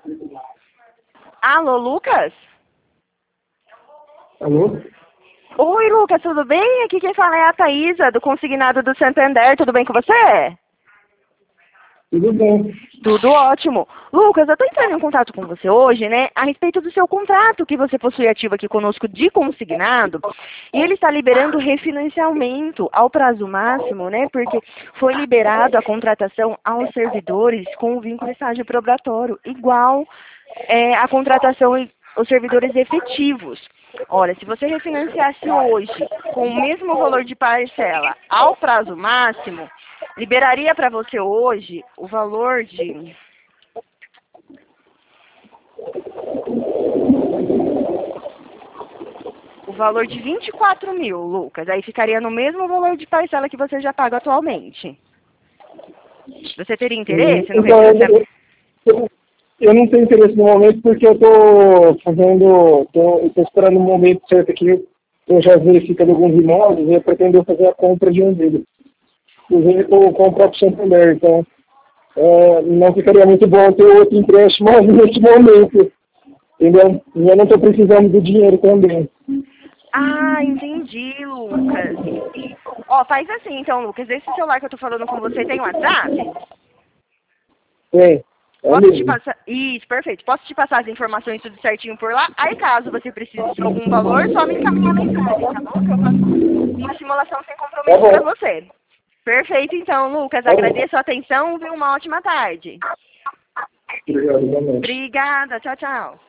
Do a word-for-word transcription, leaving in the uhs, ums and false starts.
Alô, Lucas? Alô? Oi, Lucas, tudo bem? Aqui quem fala é a Thaísa, do Consignado do Santander. Tudo bem com você? Tudo bem. Tudo ótimo. Lucas, eu estou entrando em contato com você hoje, né, a respeito do seu contrato que você possui ativo aqui conosco de consignado, e ele está liberando refinanciamento ao prazo máximo, né, porque foi liberado a contratação aos servidores com o vínculo estágio probatório, igual é, a contratação aos servidores efetivos. Olha, se você refinanciasse hoje com o mesmo valor de parcela ao prazo máximo, liberaria para você hoje o valor de... O valor de vinte e quatro mil, Lucas. Aí ficaria no mesmo valor de parcela que você já paga atualmente. Você teria interesse no Então, refinanciamento? eu, eu, eu não tenho interesse no momento porque eu estou fazendo, estou esperando o momento certo aqui, eu já verificando alguns imóveis e eu pretendo fazer a compra de um deles. Inclusive com, com o próprio Santander, então é, não ficaria muito bom ter outro empréstimo nesse momento, entendeu? E eu não estou precisando do dinheiro também. Ah, entendi, Lucas. Ó, faz assim então, Lucas. Esse celular que eu tô falando com você tem WhatsApp? Tem, é Posso te mesmo. passar... Isso, perfeito. Posso te passar as informações tudo certinho por lá? Aí, caso você precise de algum valor, só me encaminha a mensagem, tá bom? Que eu faço uma simulação sem Tá compromisso bom, pra você. Perfeito, então, Lucas. tá bom. Agradeço a atenção. Viu? Uma ótima tarde. Obrigado, realmente. Obrigada. Tchau, tchau.